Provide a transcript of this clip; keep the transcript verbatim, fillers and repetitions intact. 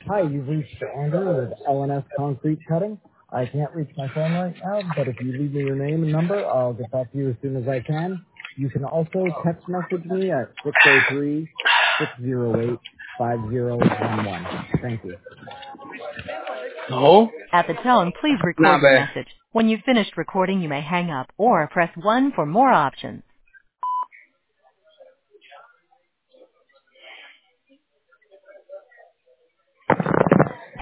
Hi, you've reached Andrew with L N S Concrete Cutting. I can't reach my phone right now, but if you leave me your name and number, I'll get back to you as soon as I can. You can also text message me at six oh three, six oh eight, five oh one one. Thank you. No, At the tone, please record not your bad. message. When you've finished recording, you may hang up or press one for more options.